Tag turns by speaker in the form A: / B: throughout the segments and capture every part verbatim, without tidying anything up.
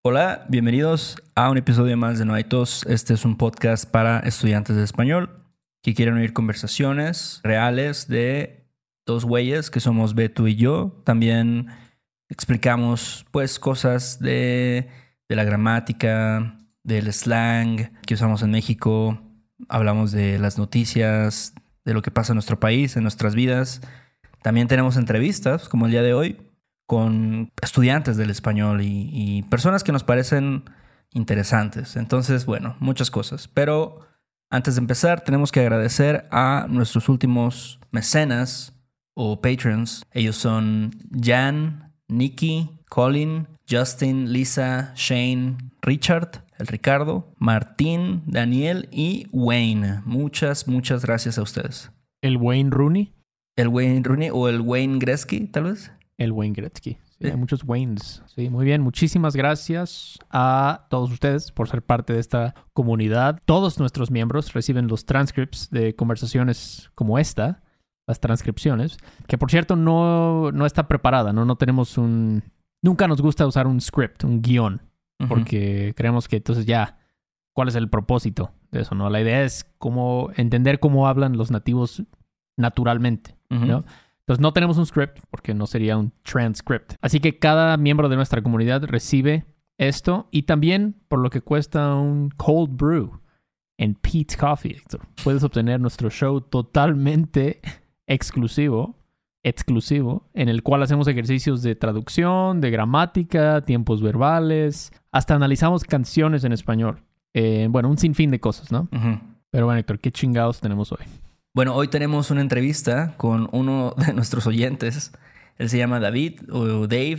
A: Hola, bienvenidos a un episodio más de No hay tos. Este es un podcast para estudiantes de español que quieren oír conversaciones reales de dos güeyes que somos Beto y yo. También explicamos pues cosas de, de la gramática, del slang que usamos en México. Hablamos de las noticias, de lo que pasa en nuestro país, en nuestras vidas. También tenemos entrevistas, como el día de hoy, con estudiantes del español y, y personas que nos parecen interesantes. Entonces, bueno, muchas cosas. Pero antes de empezar, tenemos que agradecer a nuestros últimos mecenas o patrons. Ellos son Jan, Nikki, Colin, Justin, Lisa, Shane, Richard, el Ricardo, Martín, Daniel y Wayne. Muchas, muchas gracias a ustedes.
B: ¿El Wayne Rooney?
A: El Wayne Rooney o el Wayne Gretzky, tal vez.
B: El Wayne Gretzky. Sí,
A: Sí.
B: Hay muchos Waynes. Sí, muy bien. Muchísimas gracias a todos ustedes por ser parte de esta comunidad. Todos nuestros miembros reciben los transcripts de conversaciones como esta, las transcripciones, que por cierto no, no está preparada, ¿no? No tenemos un... Nunca nos gusta usar un script, un guión,
A: Ujú.
B: porque creemos que entonces ya, ¿cuál es el propósito de eso, no? La idea es cómo entender cómo hablan los nativos naturalmente,
A: Ujú.
B: ¿no? Entonces no tenemos un script porque no sería un transcript. Así que cada miembro de nuestra comunidad recibe esto y también por lo que cuesta un cold brew en Pete's Coffee, Héctor. Puedes obtener nuestro show totalmente exclusivo, exclusivo, en el cual hacemos ejercicios de traducción, de gramática, tiempos verbales, hasta analizamos canciones en español. Eh, bueno, un sinfín de cosas, ¿no?
A: Ujú.
B: Pero bueno, Héctor, ¿qué chingados tenemos hoy?
A: Bueno, hoy tenemos una entrevista con uno de nuestros oyentes. Él se llama David o Dave.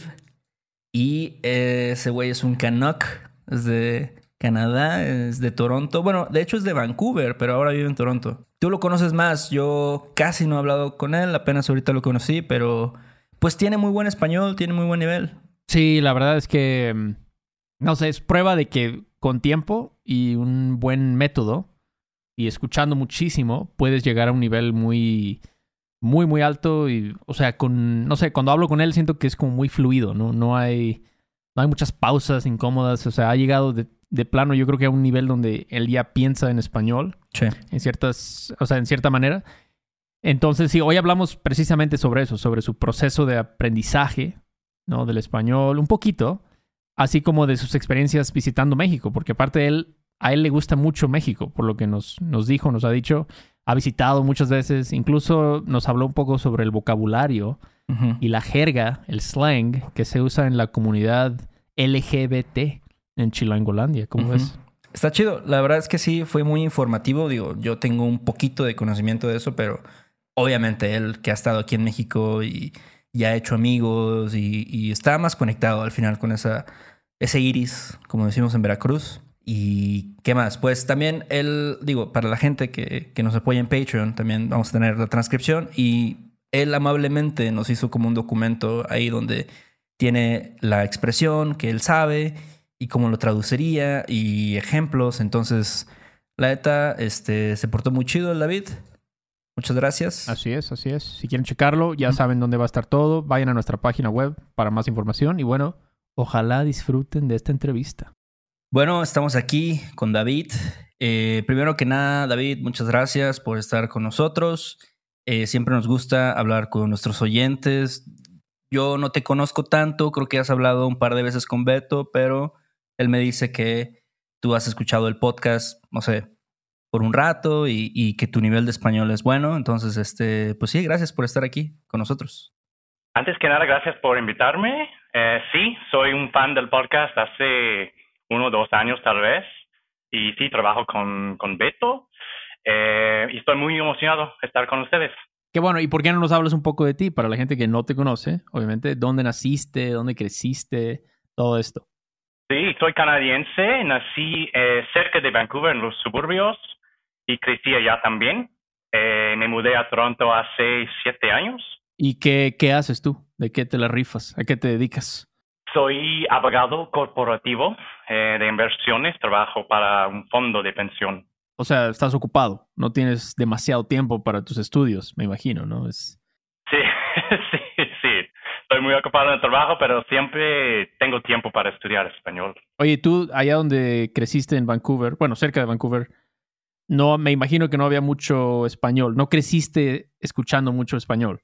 A: Y ese güey es un Canuck. Es de Canadá, es de Toronto. Bueno, de hecho es de Vancouver, pero ahora vive en Toronto. Tú lo conoces más. Yo casi no he hablado con él. Apenas ahorita lo conocí, pero pues tiene muy buen español, tiene muy buen nivel.
B: Sí, la verdad es que, mm, no sé, es prueba de que con tiempo y un buen método y escuchando muchísimo, puedes llegar a un nivel muy, muy, muy alto. Y, o sea, con, no sé, cuando hablo con él siento que es como muy fluido, ¿no? No hay, no hay muchas pausas incómodas. O sea, ha llegado de, de plano, yo creo que a un nivel donde él ya piensa en español,
A: Sí.
B: en ciertas, o sea, en cierta manera. Entonces, sí, hoy hablamos precisamente sobre eso, sobre su proceso de aprendizaje, ¿no? Del español, un poquito, así como de sus experiencias visitando México, porque aparte de él, a él le gusta mucho México, por lo que nos, nos dijo, nos ha dicho, ha visitado muchas veces, incluso nos habló un poco sobre el vocabulario
A: Ujú.
B: y la jerga, el slang, que se usa en la comunidad L G B T en Chilangolandia, ¿cómo
A: Ujú.
B: ves?
A: Está chido. La verdad es que sí, fue muy informativo. Digo, yo tengo un poquito de conocimiento de eso, pero obviamente él que ha estado aquí en México y, y ha hecho amigos y, y está más conectado al final con esa, ese iris, como decimos en Veracruz. ¿Y qué más? Pues también él, digo, para la gente que, que nos apoya en Patreon, también vamos a tener la transcripción y él amablemente nos hizo como un documento ahí donde tiene la expresión que él sabe y cómo lo traduciría y ejemplos. Entonces, la neta, este, se portó muy chido el David. Muchas gracias.
B: Así es, así es. Si quieren checarlo, ya
A: Ujú.
B: saben dónde va a estar todo. Vayan a nuestra página web para más información. Y bueno, ojalá disfruten de esta entrevista.
A: Bueno, estamos aquí con David. Eh, primero que nada, David, muchas gracias por estar con nosotros. Eh, siempre nos gusta hablar con nuestros oyentes. Yo no te conozco tanto, creo que has hablado un par de veces con Beto, pero él me dice que tú has escuchado el podcast, no sé, por un rato y, y que tu nivel de español es bueno. Entonces, este, pues sí, gracias por estar aquí con nosotros.
C: Antes que nada, gracias por invitarme. Eh, sí, soy un fan del podcast hace uno o dos años tal vez. Y sí, trabajo con, con Beto. Eh, y estoy muy emocionado de estar con ustedes.
B: Qué bueno, ¿y por qué no nos hablas un poco de ti para la gente que no te conoce? Obviamente, ¿dónde naciste? ¿Dónde creciste? Todo esto.
C: Sí, soy canadiense. Nací eh, cerca de Vancouver, en los suburbios. Y crecí allá también. Eh, me mudé a Toronto hace siete años.
B: ¿Y qué, qué haces tú? ¿De qué te la rifas? ¿A qué te dedicas?
C: Soy abogado corporativo eh, de inversiones. Trabajo para un fondo de pensión.
B: O sea, estás ocupado. No tienes demasiado tiempo para tus estudios, me imagino, ¿no? Es...
C: Sí, sí, sí. Estoy muy ocupado en el trabajo, pero siempre tengo tiempo para estudiar español.
B: Oye, tú, allá donde creciste en Vancouver, bueno, cerca de Vancouver, no, me imagino que no había mucho español. ¿No creciste escuchando mucho español?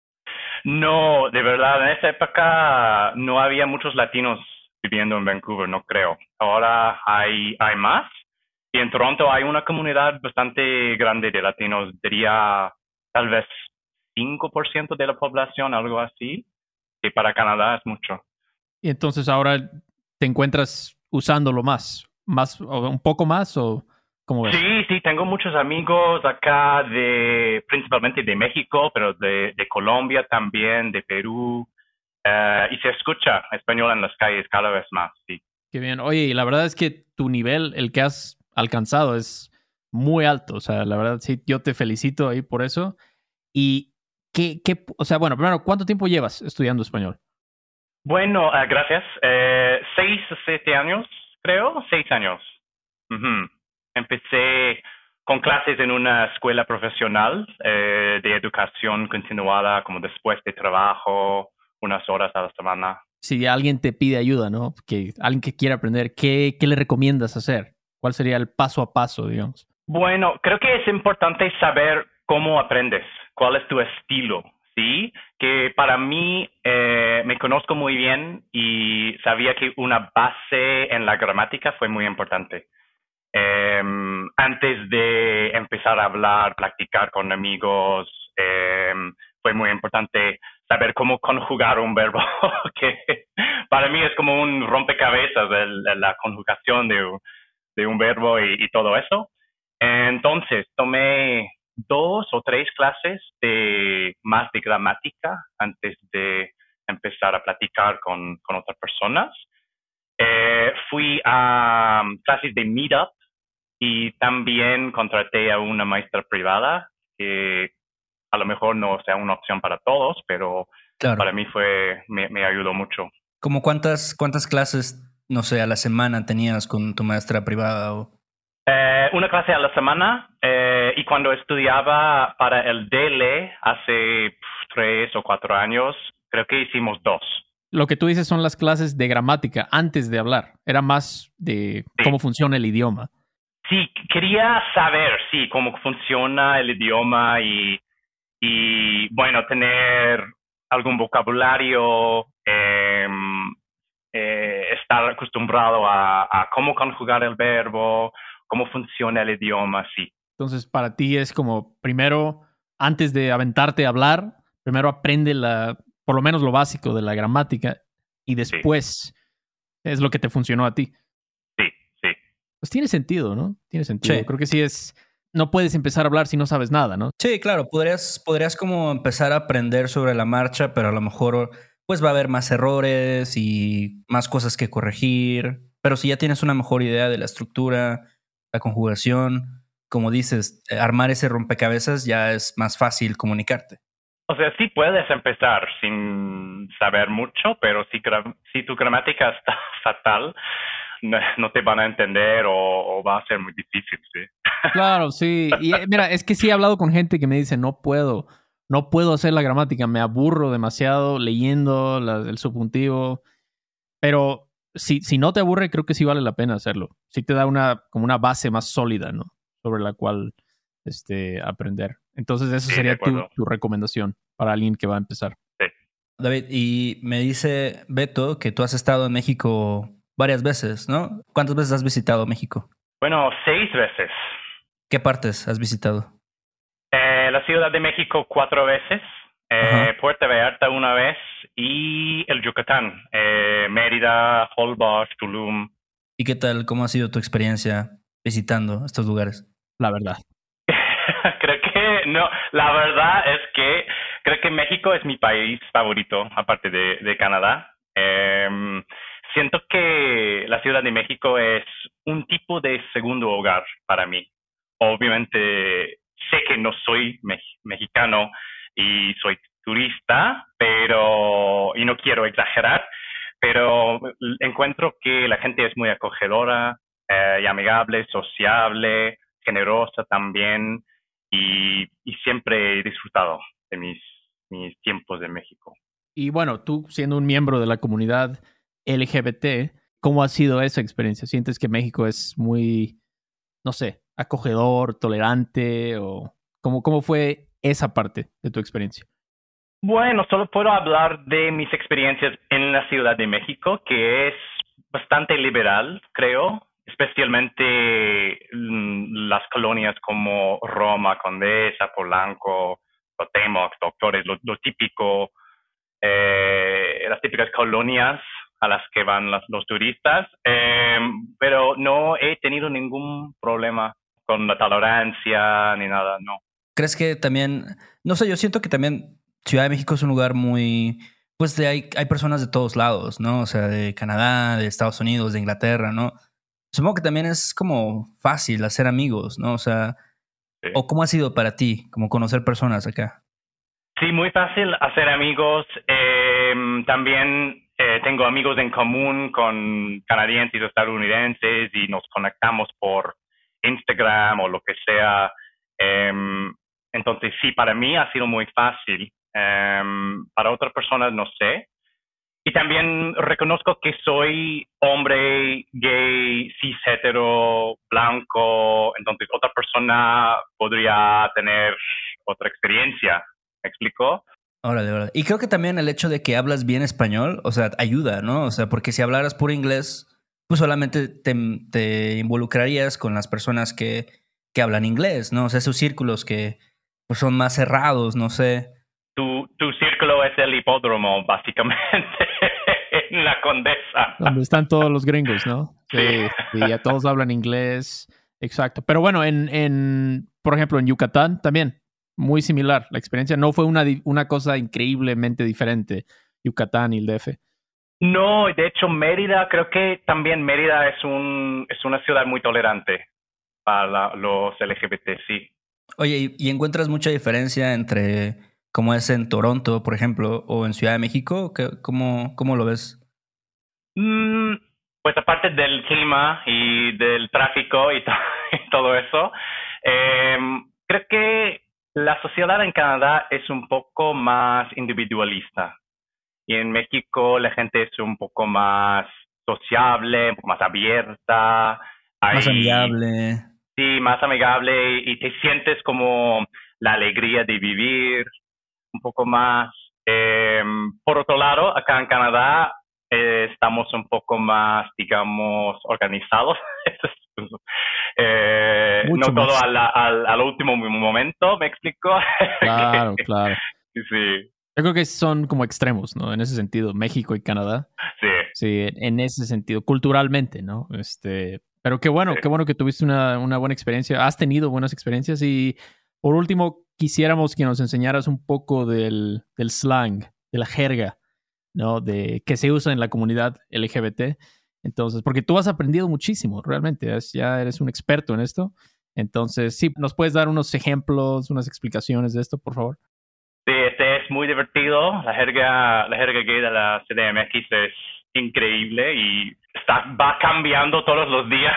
C: No, de verdad, en esa época no había muchos latinos viviendo en Vancouver, no creo. Ahora hay, hay más. Y en Toronto hay una comunidad bastante grande de latinos, diría tal vez cinco por ciento de la población, algo así, que para Canadá es mucho.
B: Y entonces ahora te encuentras usándolo más, más o un poco más o cómo ves?
C: Sí, sí, tengo muchos amigos acá de, principalmente de México, pero de, de Colombia también, de Perú, eh, y se escucha español en las calles cada vez más, sí.
B: Qué bien. Oye, y la verdad es que tu nivel, el que has alcanzado, es muy alto. O sea, la verdad, sí, yo te felicito ahí por eso. Y qué, qué, o sea, bueno, primero, ¿cuánto tiempo llevas estudiando español?
C: Bueno, uh, gracias. Eh, seis o siete años, creo, seis años. Uh-huh. Empecé con clases en una escuela profesional eh, de educación continuada, como después de trabajo, unas horas a la semana.
B: Si alguien te pide ayuda, ¿no? Que alguien que quiera aprender, ¿qué, qué le recomiendas hacer? ¿Cuál sería el paso a paso, digamos?
C: Bueno, creo que es importante saber cómo aprendes, cuál es tu estilo, ¿sí? Que para mí eh, me conozco muy bien y sabía que una base en la gramática fue muy importante. Eh, antes de empezar a hablar, practicar con amigos, eh, fue muy importante saber cómo conjugar un verbo, que para mí es como un rompecabezas, el, la conjugación de, de un verbo y, y todo eso. Entonces, tomé dos o tres clases de más de gramática antes de empezar a platicar con, con otras personas. Eh, fui a um, clases de Meetup y también contraté a una maestra privada que a lo mejor no sea una opción para todos, pero
A: Claro.
C: para mí fue, me, me ayudó mucho.
A: ¿Cómo cuántas, cuántas clases, no sé, a la semana tenías con tu maestra privada? O...
C: Eh, una clase a la semana eh, y cuando estudiaba para el D L E hace pf, tres o cuatro años, creo que hicimos dos.
B: Lo que tú dices son las clases de gramática antes de hablar. Era más de
C: Sí.
B: cómo funciona el idioma.
C: Sí, quería saber, sí, cómo funciona el idioma y, y bueno, tener algún vocabulario, eh, eh, estar acostumbrado a, a cómo conjugar el verbo, cómo funciona el idioma, sí.
B: Entonces, para ti es como, primero, antes de aventarte a hablar, primero aprende la, por lo menos lo básico de la gramática y después sí. Es lo que te funcionó a ti.
C: Sí, sí.
B: Pues tiene sentido, ¿no? Tiene sentido.
A: Sí.
B: Creo que sí es... No puedes empezar a hablar si no sabes nada, ¿no?
A: Sí, claro, podrías, podrías como empezar a aprender sobre la marcha, pero a lo mejor pues va a haber más errores y más cosas que corregir. Pero si ya tienes una mejor idea de la estructura, la conjugación, como dices, armar ese rompecabezas ya es más fácil comunicarte.
C: O sea, sí puedes empezar sin saber mucho, pero si, si tu gramática está fatal, no, no te van a entender o, o va a ser muy difícil, sí.
B: Claro, sí. Y mira, es que sí he hablado con gente que me dice, no puedo, no puedo hacer la gramática, me aburro demasiado leyendo la, el subjuntivo. Pero si, si no te aburre, creo que sí vale la pena hacerlo. Sí te da una, como una base más sólida, ¿no? Sobre la cual este, aprender. Entonces, eso
C: Sí,
B: sería tu, tu recomendación para alguien que va a empezar.
C: Sí.
A: David, y me dice Beto que tú has estado en México varias veces, ¿no? ¿Cuántas veces has visitado México?
C: Bueno, seis veces.
A: ¿Qué partes has visitado?
C: Eh, la Ciudad de México cuatro veces, eh, Puerto Vallarta una vez y el Yucatán, eh, Mérida, Holbox, Tulum.
A: ¿Y qué tal? ¿Cómo ha sido tu experiencia visitando estos lugares?
B: La verdad.
C: Creo que no, la verdad es que creo que México es mi país favorito, aparte de, de Canadá. Eh, siento que la Ciudad de México es un tipo de segundo hogar para mí. Obviamente sé que no soy me- mexicano y soy turista, pero, y no quiero exagerar, pero encuentro que la gente es muy acogedora eh, y amigable, sociable, generosa también, y, y siempre he disfrutado de mis, mis tiempos en México.
B: Y bueno, tú siendo un miembro de la comunidad L G B T, ¿cómo ha sido esa experiencia? ¿Sientes que México es muy, no sé, acogedor, tolerante? ¿O cómo, cómo fue esa parte de tu experiencia?
C: Bueno, solo puedo hablar de mis experiencias en la Ciudad de México, que es bastante liberal, creo, especialmente mm, las colonias como Roma, Condesa, Polanco, Cuauhtémoc, Doctores, lo, lo típico, eh, las típicas colonias a las que van las, los turistas, eh, pero no he tenido ningún problema con la tolerancia ni nada, no.
A: ¿Crees que también, no sé, yo siento que también Ciudad de México es un lugar muy, pues de hay, hay personas de todos lados, ¿no? O sea, de Canadá, de Estados Unidos, de Inglaterra, ¿no? Supongo que también es como fácil hacer amigos, ¿no? O sea,
C: Sí.
A: ¿o cómo ha sido para ti, como conocer personas acá?
C: Sí, muy fácil hacer amigos. Eh, también eh, tengo amigos en común con canadienses y estadounidenses y nos conectamos por Instagram o lo que sea. Eh, entonces, sí, para mí ha sido muy fácil. Eh, para otras personas no sé. Y también reconozco que soy hombre, gay, cis, hetero, blanco. Entonces, otra persona podría tener otra experiencia. ¿Me explico?
A: Órale, órale. Y creo que también el hecho de que hablas bien español, o sea, ayuda, ¿no? O sea, porque si hablaras puro inglés, pues solamente te, te involucrarías con las personas que, que hablan inglés, ¿no? O sea, esos círculos que pues, son más cerrados, no sé.
C: Tu, tu círculo es el hipódromo, básicamente, en la Condesa.
B: Donde están todos los gringos, ¿no?
C: Sí.
B: Sí, sí, ya todos hablan inglés. Exacto. Pero bueno, en, en, por ejemplo, en Yucatán también, muy similar. La experiencia no fue una, di- una cosa increíblemente diferente, Yucatán y el D F.
C: No, de hecho, Mérida, creo que también Mérida es, un, es una ciudad muy tolerante para la- los L G B T, sí.
A: Oye, ¿y, y encuentras mucha diferencia entre cómo es en Toronto, por ejemplo, o en Ciudad de México? ¿Qué- ¿Cómo, cómo lo ves?
C: Mm, pues aparte del clima y del tráfico y, to- y todo eso, eh, creo que la sociedad en Canadá es un poco más individualista y en México la gente es un poco más sociable, un poco más abierta,
A: Más
C: hay,
A: amigable.
C: sí, más amigable y te sientes como la alegría de vivir un poco más. Eh, por otro lado, acá en Canadá eh, estamos un poco más, digamos, organizados. eh,
B: Mucho
C: no todo
B: más.
C: al, al, al último momento, ¿me explico?
B: Claro, claro.
C: Sí,
B: Yo creo que son como extremos, ¿no? En ese sentido, México y Canadá.
C: sí,
B: Sí, en ese sentido, culturalmente, ¿no? Este, pero qué bueno,
C: sí.
B: qué bueno que tuviste una, una buena experiencia. Has tenido buenas experiencias y por último, quisiéramos que nos enseñaras un poco del, del slang, de la jerga, ¿no? De que se usa en la comunidad L G B T. Entonces, porque tú has aprendido muchísimo, realmente, es- ya eres un experto en esto. Entonces, sí, ¿nos puedes dar unos ejemplos, unas explicaciones de esto, por favor?
C: Sí, este es muy divertido. La jerga, la jerga gay de la C D M X es increíble y está, va cambiando todos los días.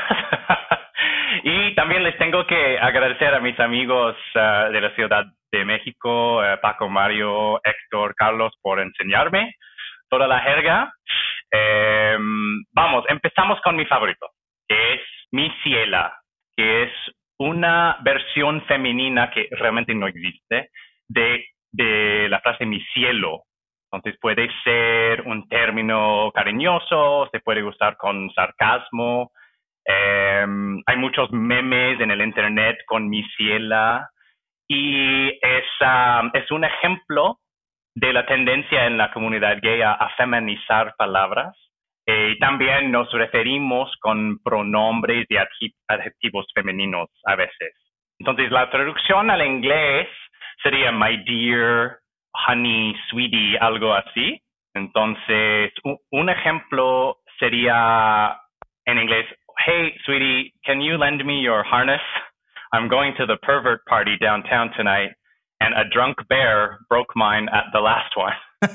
C: Y también les tengo que agradecer a mis amigos uh, de la Ciudad de México, uh, Paco, Mario, Héctor, Carlos, por enseñarme toda la jerga. Eh, vamos, empezamos con mi favorito, que es Mi Ciela, que es una versión femenina que realmente no existe de de la frase mi cielo. Entonces puede ser un término cariñoso, se puede usar con sarcasmo. Eh, hay muchos memes en el internet con mi ciela y es, uh, es un ejemplo de la tendencia en la comunidad gay a, a feminizar palabras. Eh, y también nos referimos con pronombres y adjetivos femeninos a veces. Entonces la traducción al inglés sería my dear, honey, sweetie, algo así. Entonces, un, un ejemplo sería en inglés, hey, sweetie, can you lend me your harness? I'm going to the pervert party downtown tonight, and a drunk bear broke mine at the last one.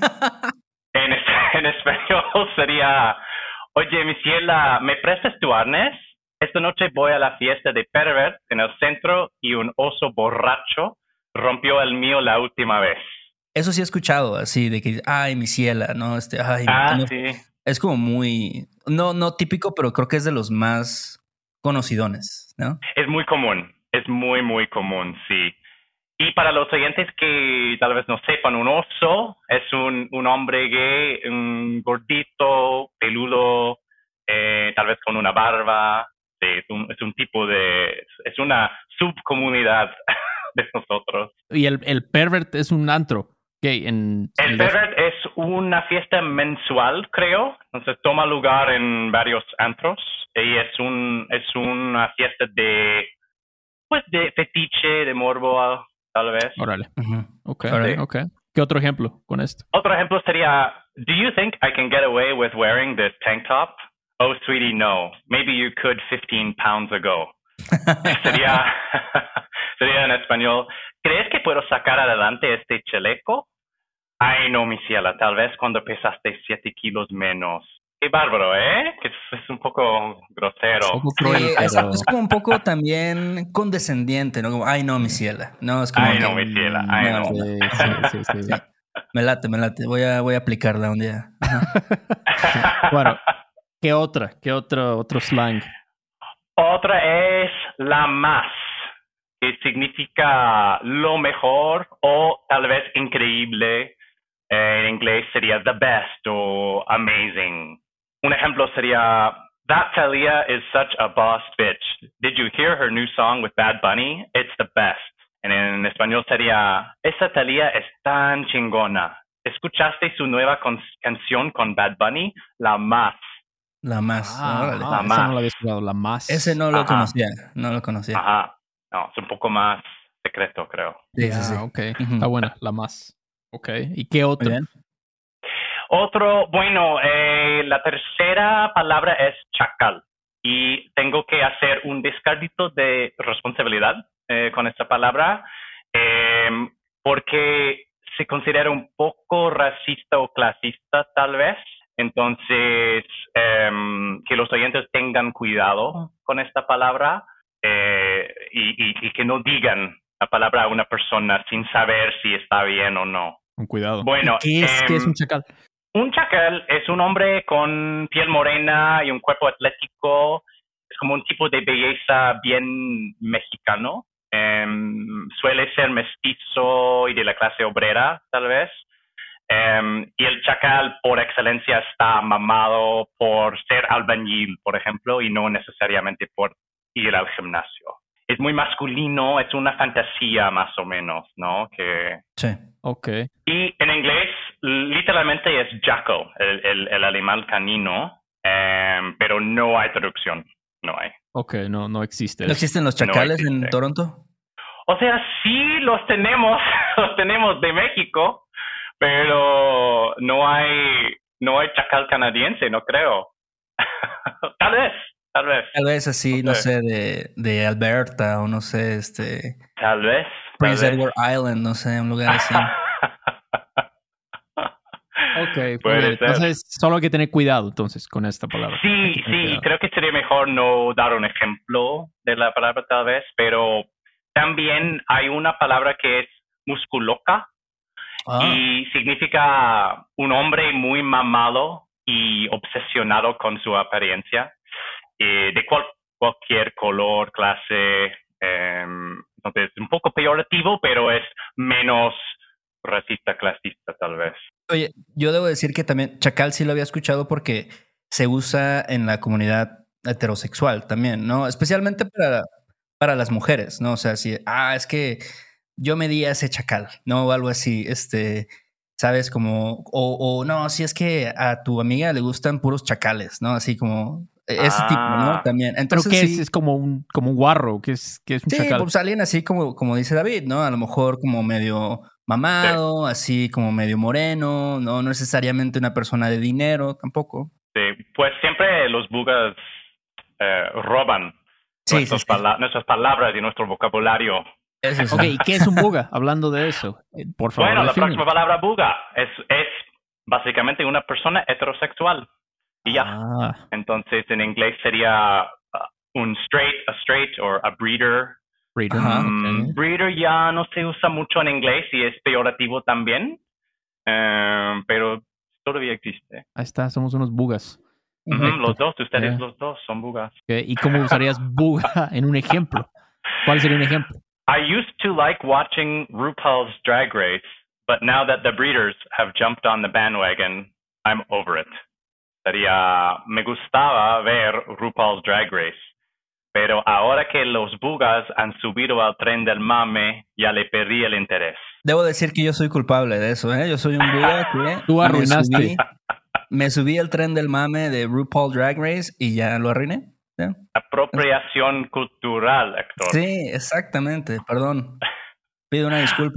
C: en, en español sería, oye, mi ciela, ¿me prestas tu arnés? Esta noche voy a la fiesta de pervert en el centro y un oso borracho rompió el mío la última vez.
A: Eso sí he escuchado, así, de que, ay, mi ciela, ¿no? Este, ay,
C: Ah,
A: no,
C: sí.
A: es como muy, no, no típico, pero creo que es de los más conocidones, ¿no?
C: Es muy común, es muy, muy común, sí. Y para los oyentes que tal vez no sepan, un oso es un, un hombre gay, un gordito, peludo, eh, tal vez con una barba. Sí, es, un, es un tipo de... es una subcomunidad de nosotros.
B: Y el, el pervert es un antro gay en...
C: El
B: en
C: pervert es una fiesta mensual, creo. Entonces toma lugar en varios antros y es un es una fiesta de pues de fetiche, de morbo, tal vez.
B: Órale.
A: Ujú.
B: Ok,
A: Órale.
B: ok. ¿Qué otro ejemplo con esto?
C: Otro ejemplo sería, do you think I can get away with wearing this tank top? Oh, sweetie, no. Maybe you could fifteen pounds ago. sería, sería en español, ¿crees que puedo sacar adelante este chaleco? Ay, no, mi ciela, tal vez cuando pesaste siete kilos menos. Qué bárbaro, ¿eh? Que es, es un poco grosero.
B: Un poco
A: Sí,
B: cruel,
A: es,
B: pero...
A: es como un poco también condescendiente, ¿no? Como, ay, no, mi ciela. No, es como
C: Ay,
A: que,
C: no, mi ciela, ay,
A: no,
C: no.
A: no,
B: Sí,
A: no.
B: sí, sí, sí.
A: Sí. Me late, me late. Voy a, voy a aplicarla un día. Ajá.
B: Bueno, ¿qué otra? ¿Qué otro, otro slang?
C: Otra es la más, que significa lo mejor o tal vez increíble. Eh, en inglés sería the best o amazing. Un ejemplo sería, that Thalia is such a boss bitch. Did you hear her new song with Bad Bunny? It's the best. En, en español sería, esa Thalia es tan chingona. ¿Escuchaste su nueva con- canción con Bad Bunny? La más.
A: La más.
B: Ah,
A: Órale.
B: ah,
C: La
B: esa
C: más.
B: no la había escuchado, la más.
A: Ese no lo
C: Ajá.
A: conocía. No lo conocía.
C: Ajá. No, es un poco más secreto, creo.
A: Sí,
B: Ya,
A: sí, sí.
B: ok.
A: Ujú.
B: Está buena, la más. Ok. ¿Y qué
A: Muy
B: otro?
A: bien.
C: Otro, bueno, eh, la tercera palabra es chacal. Y tengo que hacer un descarguito de responsabilidad eh, con esta palabra eh, porque se considera un poco racista o clasista, tal vez. Entonces, eh, que los oyentes tengan cuidado con esta palabra eh, y, y, y que no digan la palabra a una persona sin saber si está bien o no.
B: Con cuidado.
C: Bueno,
B: ¿Y ¿qué es, qué es
C: em,
B: un chacal?
C: un chacal es un hombre con piel morena y un cuerpo atlético. Es como un tipo de belleza bien mexicano. Um, suele ser mestizo y de la clase obrera, tal vez. Um, y el chacal, por excelencia, está mamado por ser albañil, por ejemplo, y no necesariamente por ir al gimnasio. Es muy masculino, es una fantasía más o menos, ¿no? Que...
A: Sí.
B: Ok.
C: Y en inglés, literalmente es jackal, el, el, el animal canino, um, pero no hay traducción, no hay.
B: Ok, no, no existe.
A: ¿No existen los
C: No
A: chacales
C: existe.
A: en Toronto?
C: O sea, sí los tenemos, los tenemos de México, pero no hay, no hay chacal canadiense, no creo. Tal vez, tal vez.
A: Tal vez así,
C: No
A: no
C: sé.
A: sé, de, de Alberta o no sé, este...
C: Tal vez.
A: Prince
C: tal vez.
A: Edward Island, no sé, un lugar así.
B: Ok, muy
C: Puede
B: bien.
C: ser.
B: Entonces, solo hay que tener cuidado entonces con esta palabra. Hay
C: Sí,
B: que tener
C: sí,
B: cuidado.
C: creo que sería mejor no dar un ejemplo de la palabra tal vez, pero también hay una palabra que es musculoca
A: Ah,
C: y significa un hombre muy mamado y obsesionado con su apariencia, eh, de cual, cualquier color, clase. Eh, entonces, un poco peyorativo, pero es menos racista, clasista tal vez.
A: oye, yo debo decir que también chacal sí lo había escuchado porque se usa en la comunidad heterosexual también, ¿no? Especialmente para, para las mujeres, ¿no? O sea, si, ah, es que yo me di a ese chacal, ¿no? O algo así, este, ¿sabes? Como, o, o no, si es que a tu amiga le gustan puros chacales, ¿no? Así como ese tipo, ¿no?
C: Ah.
A: También.
B: ¿Pero
A: Entonces,
B: qué
A: sí,
B: es? Es como un, como un guarro, que es, que es un
A: sí,
B: chacal.
A: pues alguien así como, como dice David, ¿no? A lo mejor como medio mamado, así como medio moreno, no necesariamente una persona de dinero tampoco.
C: Sí, pues siempre los bugas eh, roban
A: Sí,
C: nuestros
A: sí, sí.
C: pala- nuestras palabras y nuestro vocabulario.
A: Eso sí.
B: Ok, ¿y qué es un buga? Hablando de eso, eh, por favor,
C: Bueno, la
B: defínelo.
C: próxima palabra buga es, es básicamente una persona heterosexual. Y ya.
B: Ah,
C: Entonces, en inglés sería uh, un straight, a straight, or a breeder.
B: breeder.
A: Ajá,
C: Mm,
B: ok.
C: breeder ya no se usa mucho en inglés y es peyorativo también. eh, pero todavía existe.
B: Ahí está, somos unos bugas.
C: Ujú, los dos, ustedes
B: Yeah.
C: los dos son bugas.
B: Okay. ¿Y cómo usarías buga en un ejemplo? ¿Cuál sería un ejemplo?
C: I used to like watching RuPaul's Drag Race, but now that the breeders have jumped on the bandwagon, I'm over it. Sería, me gustaba ver RuPaul's Drag Race, pero ahora que los bugas han subido al tren del mame, ya le perdí el interés.
A: Debo decir que yo soy culpable de eso, ¿eh? Yo soy un buga que
B: Tú
A: me
B: arruinaste.
A: subí, me subí al tren del mame de RuPaul Drag Race y ya lo arruiné. ¿Ya?
C: Apropiación cultural, Héctor.
A: Sí, exactamente. Perdón. Pido una disculpa.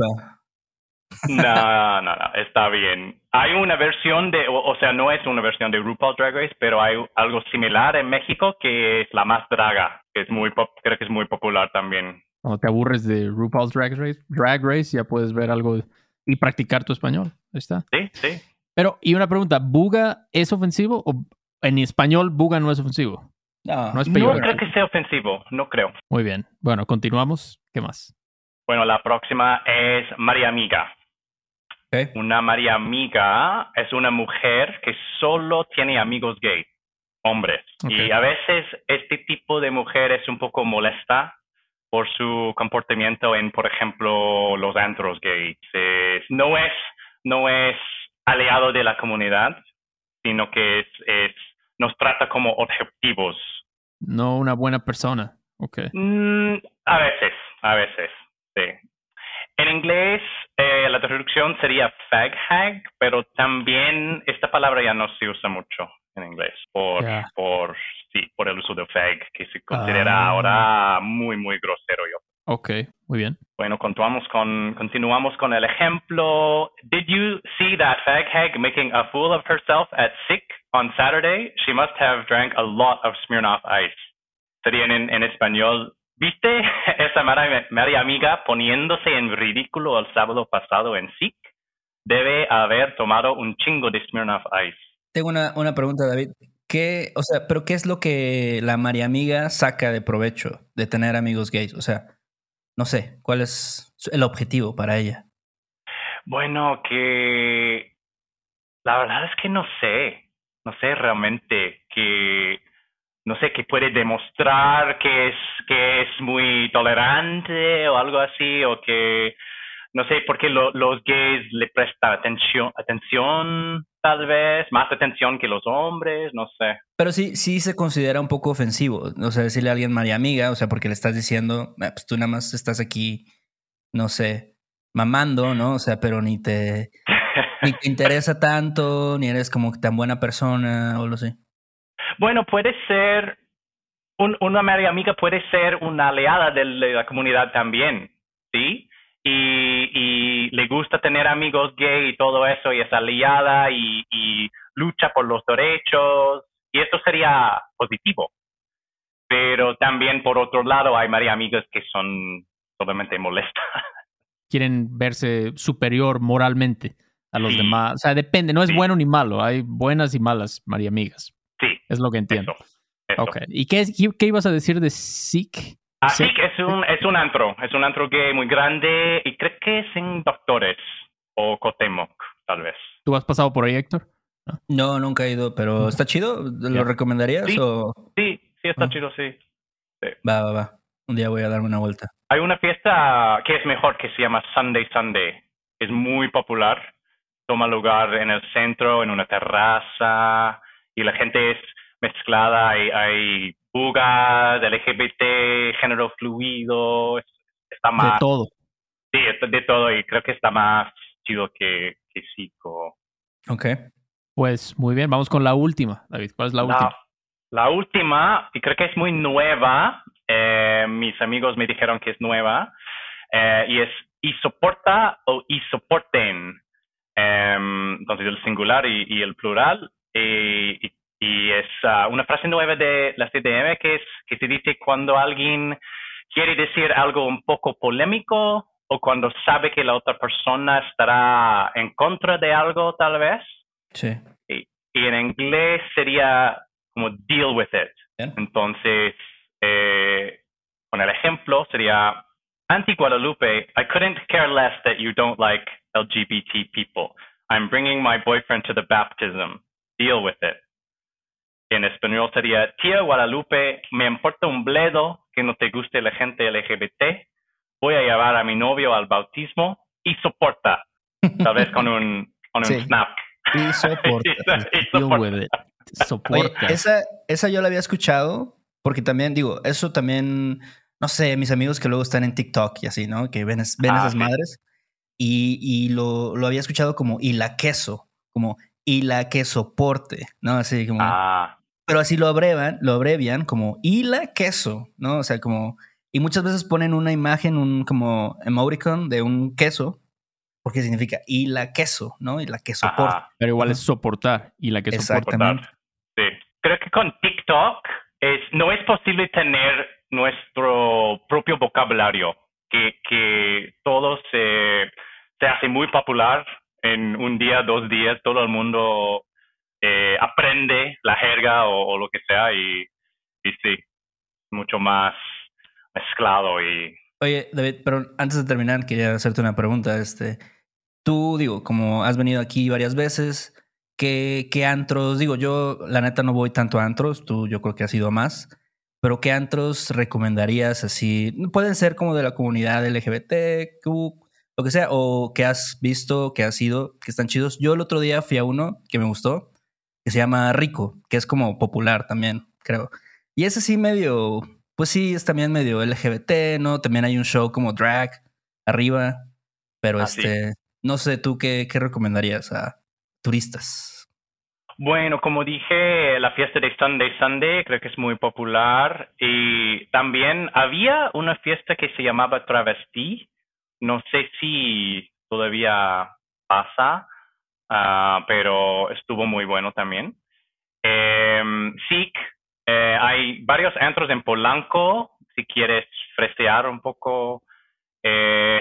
C: No, no, no, está bien. Hay una versión de, o, o sea, no es una versión de RuPaul Drag Race, pero hay algo similar en México que es La Más Draga, que es muy pop, creo que es muy popular también.
B: Cuando te aburres de RuPaul's Drag Race, Drag Race, ya puedes ver algo y practicar tu español. Ahí está.
C: Sí, sí.
B: Pero, y una pregunta, ¿buga es ofensivo? ¿O en español buga no es ofensivo?
A: No,
B: No es
C: No
B: peyorativo.
C: creo que sea ofensivo, no creo.
B: Muy bien. Bueno, continuamos. ¿Qué más?
C: Bueno, la próxima es María Amiga.
A: Okay.
C: Una María Amiga es una mujer que solo tiene amigos gay, hombres.
B: Okay.
C: Y a veces este tipo de mujer es un poco molesta por su comportamiento en, por ejemplo, los antros gays. Es, no es, no es aliado de la comunidad, sino que es, es, nos trata como objetivos.
B: No una buena persona. Okay.
C: Mm, a veces, a veces, sí. En inglés, eh, la traducción sería fag hag, pero también esta palabra ya no se usa mucho en inglés por,
B: Yeah.
C: por, sí, por el uso de fag, que se considera
B: Ah.
C: ahora muy, muy grosero. Yo.
B: Ok, muy bien.
C: Bueno, continuamos con, continuamos con el ejemplo. Did you see that fag hag making a fool of herself at Sick on Saturday? She must have drank a lot of Smirnoff Ice. Sería en, en español. ¿Viste esa María, María Amiga poniéndose en ridículo el sábado pasado en Sick? Debe haber tomado un chingo de Smirnoff Ice.
A: Tengo una, una pregunta, David. ¿Qué, o sea, pero qué es lo que la María Amiga saca de provecho de tener amigos gays? O sea, no sé, ¿cuál es el objetivo para ella?
C: Bueno, que la verdad es que no sé, no sé realmente que, no sé, que puede demostrar que es, que es muy tolerante o algo así, o que, no sé, porque lo, los gays le prestan atención, atención, tal vez, más atención que los hombres, no sé.
A: Pero sí, sí se considera un poco ofensivo, o sea, decirle a alguien María Amiga, o sea, porque le estás diciendo, "Ah, pues tú nada más estás aquí, no sé, mamando, ¿no? O sea, pero ni te, ni te interesa tanto, ni eres como tan buena persona o lo sé.
C: Bueno, puede ser, un, una María Amiga puede ser una aliada de la comunidad también, ¿sí? Y, y le gusta tener amigos gay y todo eso, y es aliada y, y lucha por los derechos, y esto sería positivo. Pero también, por otro lado, hay María Amigas que son totalmente molestas.
B: Quieren verse superior moralmente a los
C: Sí.
B: demás. O sea, depende, no es
C: Sí.
B: bueno ni malo. Hay buenas y malas María Amigas.
C: Sí,
B: Es lo que entiendo.
C: eso. eso.
B: Ok. ¿Y qué, es- qué, qué ibas a decir de Sikh?
C: Así
B: Sikh?
C: que es un, es un antro, es un antro gay muy grande y creo que es en Doctores o Cotemoc, tal vez.
B: ¿Tú has pasado por ahí, Héctor?
A: No, nunca he ido, pero ¿está chido? ¿Lo
B: Ya.
A: recomendarías
C: Sí.
A: o...?
C: Sí, sí, está
A: Ah.
C: chido, sí.
A: Va, va, va. Un día voy a darme una vuelta.
C: Hay una fiesta que es mejor que se llama Sunday Sunday. Es muy popular. Toma lugar en el centro, en una terraza, y la gente es mezclada. Hay, hay bugas, L G B T, género fluido. es- Está
B: De
C: más,
B: todo.
C: sí, es de todo, y creo que está más chido que, que Zico.
A: Ok.
B: Pues muy bien, vamos con la última, David. ¿Cuál es la última?
C: La última, y creo que es muy nueva, eh, mis amigos me dijeron que es nueva, eh, y es isoporta o isoporten. Eh, entonces el singular y, y el plural. Y, y, y es uh, una frase nueva de la C D M que, es, que se dice cuando alguien quiere decir algo un poco polémico o cuando sabe que la otra persona estará en contra de algo, tal vez.
A: Sí.
C: Y, y en inglés sería como deal with it.
A: Bien.
C: Entonces, eh, con el ejemplo sería, Auntie Guadalupe, I couldn't care less that you don't like L G B T people. I'm bringing my boyfriend to the baptism. Deal with it. En español sería, tía Guadalupe, me importa un bledo que no te guste la gente L G B T. Voy a llevar a mi novio al bautismo y soporta. Tal vez con un, con un
A: Sí.
C: snap.
A: Y soporta.
C: Y
B: Deal
C: soporta.
B: with it.
A: Oye,
B: Soporta.
A: esa, esa yo la había escuchado porque también, digo, eso también, no sé, mis amigos que luego están en TikTok y así, ¿no? Que ven, es- ven
C: Ah,
A: esas
C: sí.
A: madres y, y lo, lo había escuchado como y la queso, como y la que soporte, ¿no? Así como,
C: Ah,
A: pero así lo abrevan, lo abrevian como y la queso, ¿no? O sea, como, y muchas veces ponen una imagen, un como emoticon de un queso porque significa y la queso, ¿no? Y la que soporta.
C: ajá.
B: Pero igual
A: Ajá.
B: es soportar. Y la que soporta.
A: Exactamente.
C: Sí. Creo que con TikTok es, no es posible tener nuestro propio vocabulario, que, que todo se, se hace muy popular en un día, dos días, todo el mundo eh, aprende la jerga o, o lo que sea y, y sí, mucho más mezclado y
A: Oye, David, pero antes de terminar, quería hacerte una pregunta. Este, tú, digo, como has venido aquí varias veces, ¿qué, qué antros? Digo, yo la neta no voy tanto a antros, tú yo creo que has ido a más, pero ¿qué antros recomendarías así? Pueden ser como de la comunidad L G B T Q, lo que sea, o que has visto, que has ido, que están chidos. Yo el otro día fui a uno que me gustó, que se llama Rico, que es como popular también, creo. Y ese sí medio, pues sí, es también medio L G B T, ¿no? También hay un show como drag arriba, pero
C: Ah, sí.
A: este, no sé, ¿tú qué, qué recomendarías a turistas?
C: Bueno, como dije, la fiesta de Sunday Sunday creo que es muy popular y también había una fiesta que se llamaba Travesti. No sé si todavía pasa, uh, pero estuvo muy bueno también. Eh, sí, eh, hay varios antros en Polanco, si quieres fresear un poco. Eh,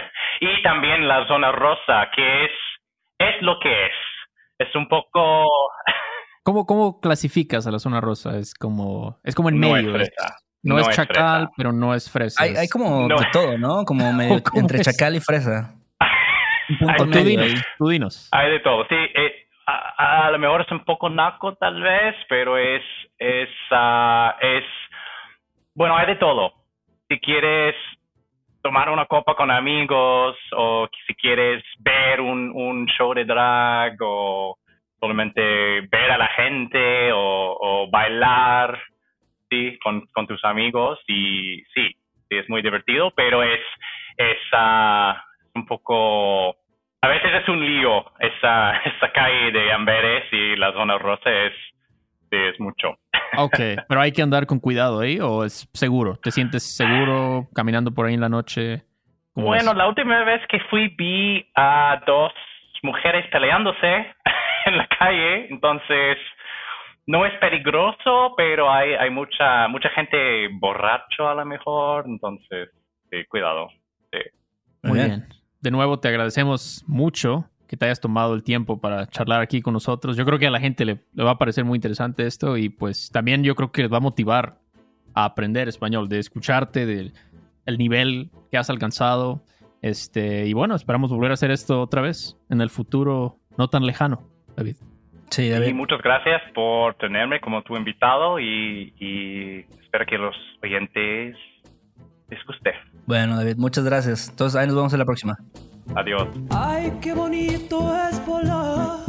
C: y también la zona rosa, que es, es lo que es. Es un poco...
B: ¿Cómo, ¿Cómo clasificas a la zona rosa? Es como, es como en
C: No
B: medio.
C: es
B: es-
C: fresa.
B: no,
C: No
B: es
C: es
B: chacal,
C: fresa.
B: pero no es fresa.
A: Hay, hay
B: es-
A: como
C: No.
A: de todo, ¿no? Como medio
B: ¿Cómo
A: entre
B: es?
A: chacal y fresa. Un punto
C: Hay,
B: O tú
A: medio
B: dinos,
A: ahí.
B: tú dinos.
C: hay de todo, sí. Eh, a, a lo mejor es un poco naco tal vez, pero es, es, uh, es... Bueno, hay de todo. Si quieres tomar una copa con amigos o si quieres ver un, un show de drag o solamente ver a la gente o, o bailar, sí, con, con tus amigos y sí, sí, es muy divertido, pero es, es uh, un poco, a veces es un lío esa, esa calle de Amberes y la zona rosa es, sí, es mucho.
B: Ok, pero hay que andar con cuidado ahí o es seguro. ¿Te sientes seguro caminando por ahí en la noche? ¿Cómo
C: Bueno,
B: es?
C: la última vez que fui vi a dos mujeres peleándose en la calle, entonces no es peligroso, pero hay, hay mucha mucha gente borracho a lo mejor, entonces sí, cuidado. Sí.
B: Muy bien. De nuevo, te agradecemos mucho que te hayas tomado el tiempo para charlar aquí con nosotros. Yo creo que a la gente le, le va a parecer muy interesante esto y pues también yo creo que les va a motivar a aprender español, de escucharte, del el nivel que has alcanzado. Este, y bueno, esperamos volver a hacer esto otra vez en el futuro no tan lejano, David.
A: Sí,
C: Y
A: David.
C: muchas gracias por tenerme como tu invitado y, y espero que los oyentes les guste.
A: Bueno, David, muchas gracias. Entonces, ahí nos vemos en la próxima.
C: Adiós.
D: Ay, qué bonito es volar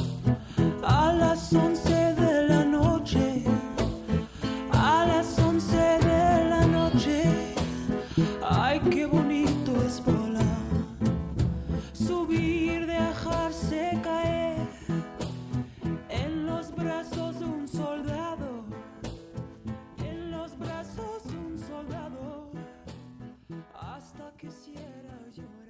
D: a las once de la noche, a las once de la noche. Ay, qué bonito es volar, subir, dejarse caer en los brazos de un soldado, en los brazos de un soldado, hasta que quisiera llorar.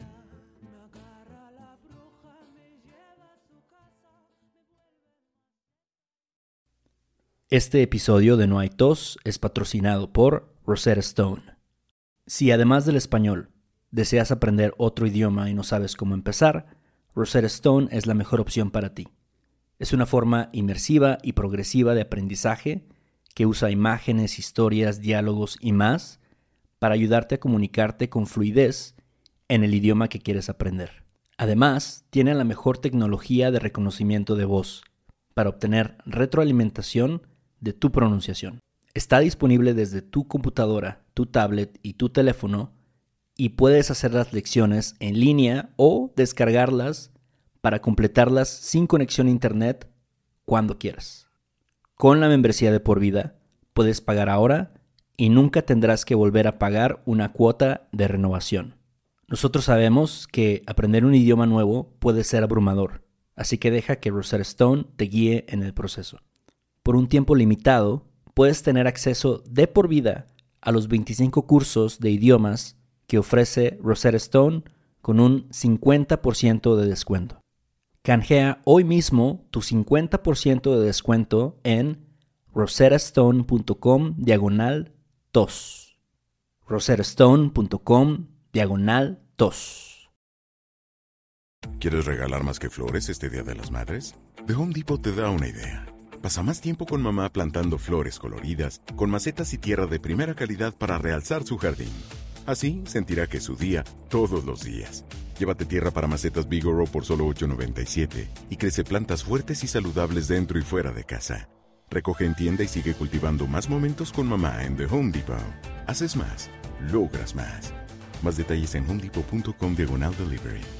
A: Este episodio de No hay tos es patrocinado por Rosetta Stone. Si además del español deseas aprender otro idioma y no sabes cómo empezar, Rosetta Stone es la mejor opción para ti. Es una forma inmersiva y progresiva de aprendizaje que usa imágenes, historias, diálogos y más para ayudarte a comunicarte con fluidez en el idioma que quieres aprender. Además, tiene la mejor tecnología de reconocimiento de voz para obtener retroalimentación de tu pronunciación. Está disponible desde tu computadora, tu tablet y tu teléfono y puedes hacer las lecciones en línea o descargarlas para completarlas sin conexión a internet cuando quieras. Con la membresía de por vida, puedes pagar ahora y nunca tendrás que volver a pagar una cuota de renovación. Nosotros sabemos que aprender un idioma nuevo puede ser abrumador, así que deja que Rosetta Stone te guíe en el proceso. Por un tiempo limitado, puedes tener acceso de por vida a los veinticinco cursos de idiomas que ofrece Rosetta Stone con un cincuenta por ciento de descuento. Canjea hoy mismo tu cincuenta por ciento de descuento en rosettastone.com diagonal tos. rosettastone.com diagonal tos.
E: ¿Quieres regalar más que flores este Día de las Madres? The Home Depot te da una idea. Pasa más tiempo con mamá plantando flores coloridas, con macetas y tierra de primera calidad para realzar su jardín. Así sentirá que es su día todos los días. Llévate tierra para macetas Bigoro por solo ocho noventa y siete y crece plantas fuertes y saludables dentro y fuera de casa. Recoge en tienda y sigue cultivando más momentos con mamá en The Home Depot. Haces más, logras más. Más detalles en homedepot.com diagonal delivery.